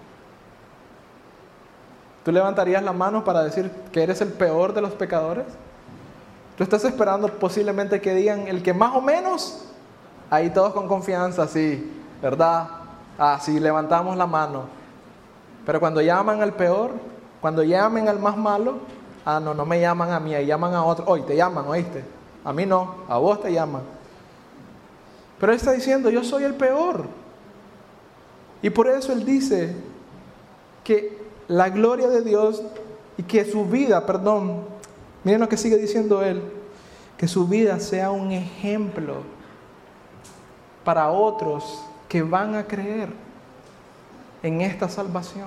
¿Tú levantarías la mano para decir que eres el peor de los pecadores? ¿Tú estás esperando posiblemente que digan el que más o menos? Ahí todos con confianza, sí, ¿verdad? Ah, sí, levantamos la mano. Pero cuando llaman al peor, cuando llamen al más malo, ah, no, no me llaman a mí, ahí llaman a otro. Hoy te llaman, ¿oíste? A mí no, a vos te llaman. Pero Él está diciendo, yo soy el peor. Y por eso Él dice que la gloria de Dios y que su vida, perdón, miren lo que sigue diciendo Él, que su vida sea un ejemplo para otros que van a creer en esta salvación.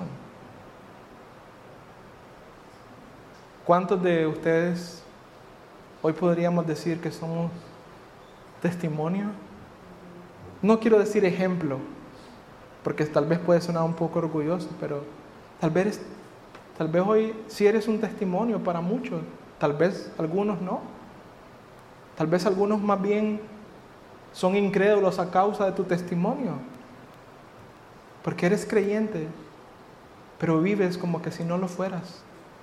¿Cuántos de ustedes hoy podríamos decir que somos testimonio? No quiero decir ejemplo, porque tal vez puede sonar un poco orgulloso, pero tal vez, tal vez hoy sí eres un testimonio para muchos, tal vez algunos no. Tal vez algunos más bien son incrédulos a causa de tu testimonio, porque eres creyente, pero vives como que si no lo fueras.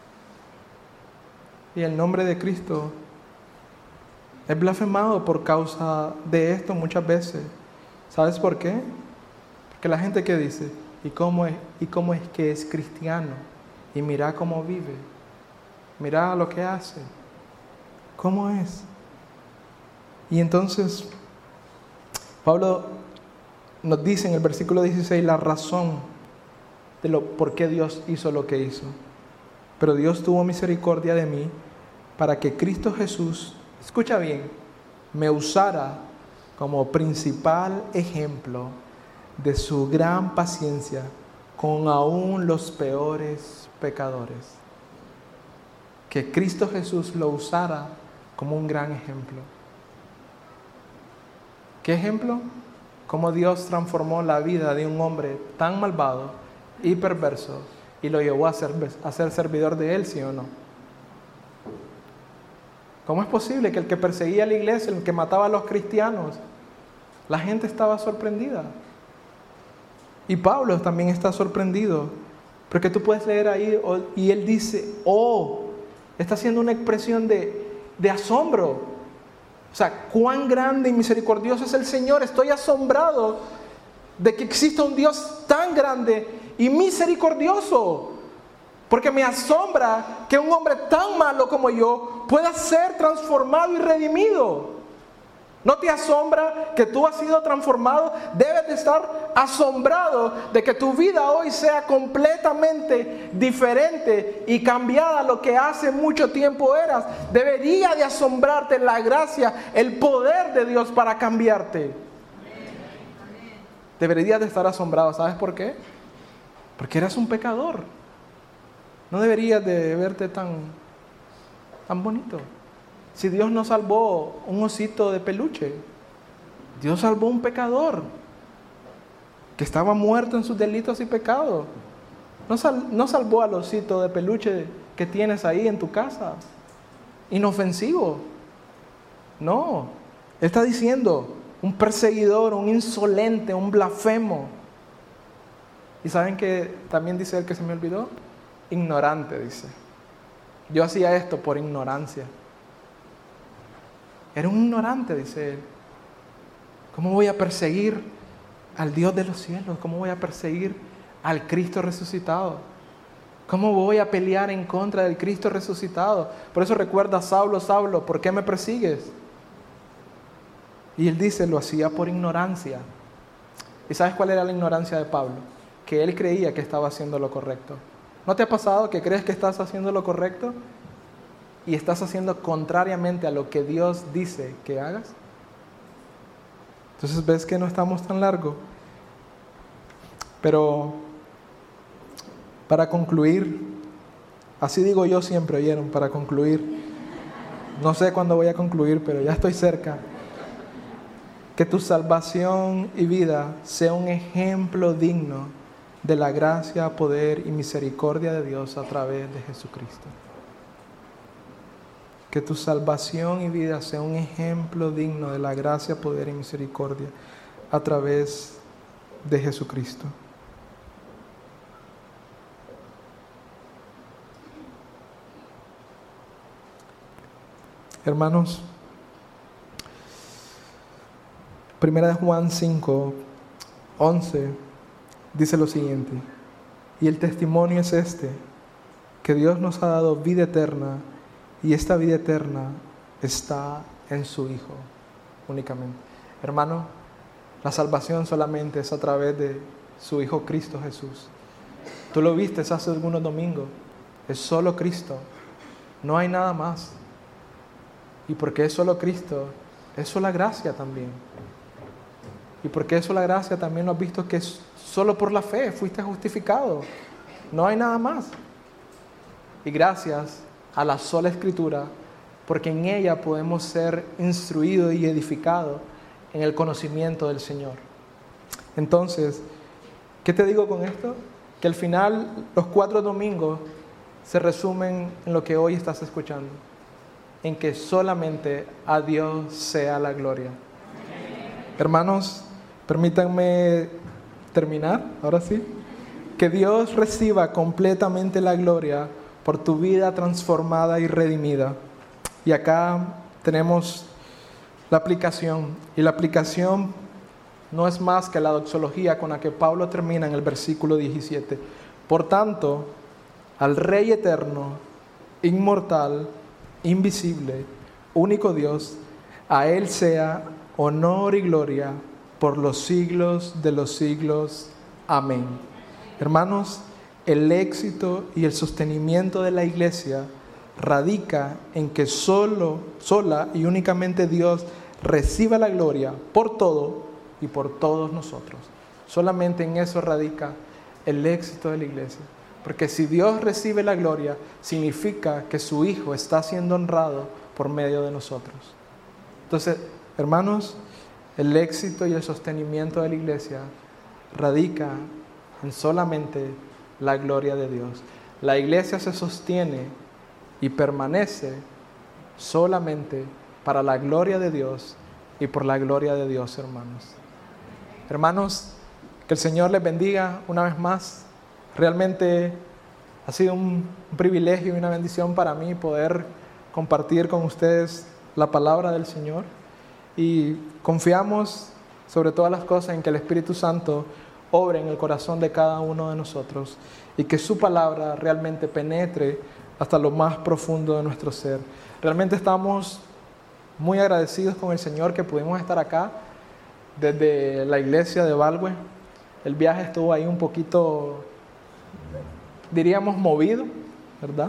Y el nombre de Cristo es blasfemado por causa de esto muchas veces. ¿Sabes por qué? Porque la gente que dice, ¿y cómo es, y cómo es que es cristiano? Y mira cómo vive, mira lo que hace, ¿cómo es? Y entonces, Pablo nos dice en el versículo dieciséis la razón de lo, por qué Dios hizo lo que hizo. Pero Dios tuvo misericordia de mí para que Cristo Jesús, escucha bien, me usara como principal ejemplo de su gran paciencia con aún los peores pecadores. Que Cristo Jesús lo usara como un gran ejemplo. ¿Qué ejemplo? Cómo Dios transformó la vida de un hombre tan malvado y perverso y lo llevó a ser, a ser servidor de Él, ¿sí o no? ¿Cómo es posible que el que perseguía a la iglesia, el que mataba a los cristianos, la gente estaba sorprendida? Y Pablo también está sorprendido, porque tú puedes leer ahí y él dice, oh, está haciendo una expresión de, de asombro. O sea, cuán grande y misericordioso es el Señor. Estoy asombrado de que exista un Dios tan grande y misericordioso. Porque me asombra que un hombre tan malo como yo pueda ser transformado y redimido. ¿No te asombra que tú has sido transformado? Debes de estar asombrado de que tu vida hoy sea completamente diferente y cambiada a lo que hace mucho tiempo eras. Debería de asombrarte la gracia, el poder de Dios para cambiarte. Deberías de estar asombrado. ¿Sabes por qué? Porque eras un pecador. No deberías de verte tan, tan bonito. Si Dios no salvó un osito de peluche, Dios salvó un pecador que estaba muerto en sus delitos y pecados. No, sal, no salvó al osito de peluche que tienes ahí en tu casa, inofensivo. No, Él está diciendo, un perseguidor, un insolente, un blasfemo. ¿Y saben qué también dice él que se me olvidó? Ignorante, dice. Yo hacía esto por ignorancia. Era un ignorante, dice él. ¿Cómo voy a perseguir al Dios de los cielos? ¿Cómo voy a perseguir al Cristo resucitado? ¿Cómo voy a pelear en contra del Cristo resucitado? Por eso recuerda, Saulo, Saulo, ¿por qué me persigues? Y él dice, lo hacía por ignorancia. ¿Y sabes cuál era la ignorancia de Pablo? Que él creía que estaba haciendo lo correcto. ¿No te ha pasado que crees que estás haciendo lo correcto y estás haciendo contrariamente a lo que Dios dice que hagas? Entonces ves que no estamos tan largos. Pero para concluir, así digo yo siempre, ¿oyeron? Para concluir. No sé cuándo voy a concluir, pero ya estoy cerca. Que tu salvación y vida sea un ejemplo digno de la gracia, poder y misericordia de Dios a través de Jesucristo. Que tu salvación y vida sea un ejemplo digno de la gracia, poder y misericordia a través de Jesucristo. Hermanos, Primera de Juan cinco, once dice lo siguiente: y el testimonio es este, que Dios nos ha dado vida eterna, y esta vida eterna está en su Hijo únicamente. Hermano, la salvación solamente es a través de su Hijo Cristo Jesús. Tú lo viste hace algunos domingos, es solo Cristo, no hay nada más. Y porque es solo Cristo, es sola gracia también. Y porque es sola gracia también lo has visto que es solo por la fe fuiste justificado. No hay nada más. Y gracias a la sola Escritura, porque en ella podemos ser instruidos y edificados en el conocimiento del Señor. Entonces, ¿qué te digo con esto? Que al final los cuatro domingos se resumen en lo que hoy estás escuchando, en que solamente a Dios sea la gloria. Hermanos, permítanme terminar, ahora sí. Que Dios reciba completamente la gloria por tu vida transformada y redimida. Y acá tenemos la aplicación. Y la aplicación no es más que la doxología con la que Pablo termina en el versículo diecisiete. Por tanto, al Rey eterno, inmortal, invisible, único Dios, a Él sea honor y gloria por los siglos de los siglos. Amén. Hermanos, el éxito y el sostenimiento de la iglesia radica en que solo, sola y únicamente Dios reciba la gloria por todo y por todos nosotros. Solamente en eso radica el éxito de la iglesia. Porque si Dios recibe la gloria, significa que su Hijo está siendo honrado por medio de nosotros. Entonces, hermanos, el éxito y el sostenimiento de la iglesia radica en solamente la gloria de Dios. La iglesia se sostiene y permanece solamente para la gloria de Dios y por la gloria de Dios, hermanos. Hermanos, que el Señor les bendiga una vez más. Realmente ha sido un privilegio y una bendición para mí poder compartir con ustedes la palabra del Señor. Y confiamos sobre todas las cosas en que el Espíritu Santo obre en el corazón de cada uno de nosotros y que su palabra realmente penetre hasta lo más profundo de nuestro ser. Realmente estamos muy agradecidos con el Señor que pudimos estar acá desde la iglesia de Valgue. El viaje estuvo ahí un poquito, diríamos, movido, ¿verdad?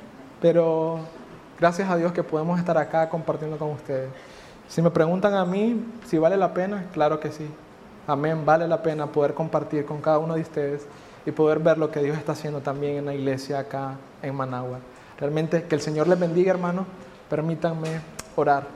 Pero gracias a Dios que podemos estar acá compartiendo con ustedes. Si me preguntan a mí si vale la pena, claro que sí. Amén, vale la pena poder compartir con cada uno de ustedes y poder ver lo que Dios está haciendo también en la iglesia acá en Managua. Realmente que el Señor les bendiga, hermanos. Permítanme orar.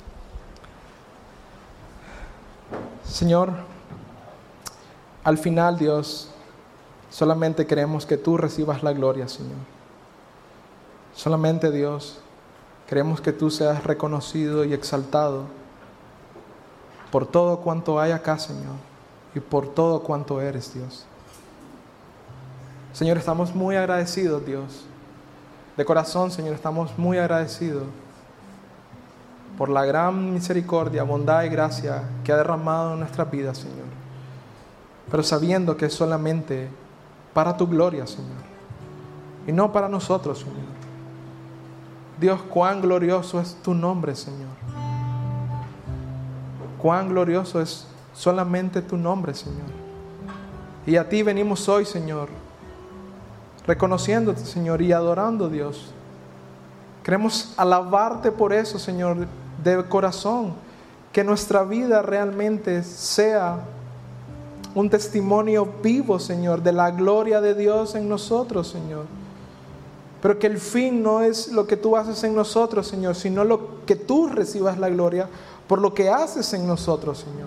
Señor, al final, Dios, solamente queremos que tú recibas la gloria, Señor. Solamente, Dios, queremos que tú seas reconocido y exaltado por todo cuanto hay acá, Señor, y por todo cuanto eres, Dios. Señor, estamos muy agradecidos, Dios. De corazón, Señor, estamos muy agradecidos por la gran misericordia, bondad y gracia que ha derramado en nuestras vidas, Señor. Pero sabiendo que es solamente para tu gloria, Señor, y no para nosotros, Señor. Dios, cuán glorioso es tu nombre, Señor. Cuán glorioso es solamente tu nombre, Señor. Y a ti venimos hoy, Señor, reconociéndote, Señor, y adorando, Dios. Queremos alabarte por eso, Señor, de corazón. Que nuestra vida realmente sea un testimonio vivo, Señor, de la gloria de Dios en nosotros, Señor. Pero que el fin no es lo que tú haces en nosotros, Señor, sino lo que tú recibas la gloria por lo que haces en nosotros, Señor.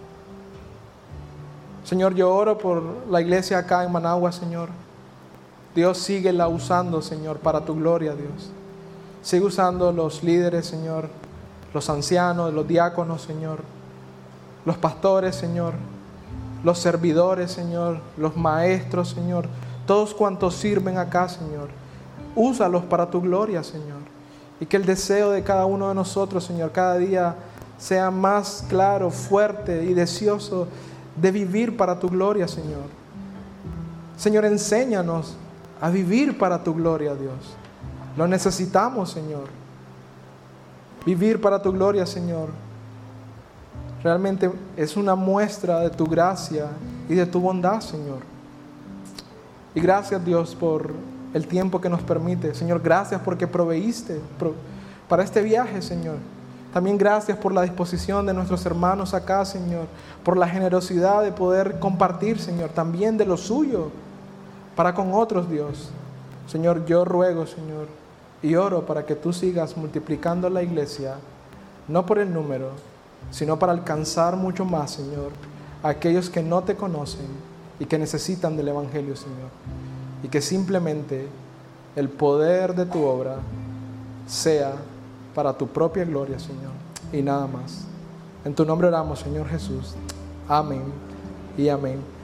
Señor, yo oro por la iglesia acá en Managua, Señor. Dios, síguela usando, Señor, para tu gloria, Dios. Sigue usando los líderes, Señor, los ancianos, los diáconos, Señor, los pastores, Señor, los servidores, Señor, los maestros, Señor, todos cuantos sirven acá, Señor. Úsalos para tu gloria, Señor. Y que el deseo de cada uno de nosotros, Señor, cada día sea más claro, fuerte y deseoso de vivir para tu gloria, Señor. Señor, enséñanos a vivir para tu gloria, Dios. Lo necesitamos, Señor. Vivir para tu gloria, Señor, realmente es una muestra de tu gracia y de tu bondad, Señor. Y gracias, Dios, por el tiempo que nos permite. Señor, gracias porque proveíste para este viaje, Señor. También gracias por la disposición de nuestros hermanos acá, Señor, por la generosidad de poder compartir, Señor, también de lo suyo para con otros, Dios. Señor, yo ruego, Señor, y oro para que tú sigas multiplicando la iglesia, no por el número, sino para alcanzar mucho más, Señor, a aquellos que no te conocen y que necesitan del Evangelio, Señor. Y que simplemente el poder de tu obra sea para tu propia gloria, Señor, y nada más. En tu nombre oramos, Señor Jesús. Amén y amén.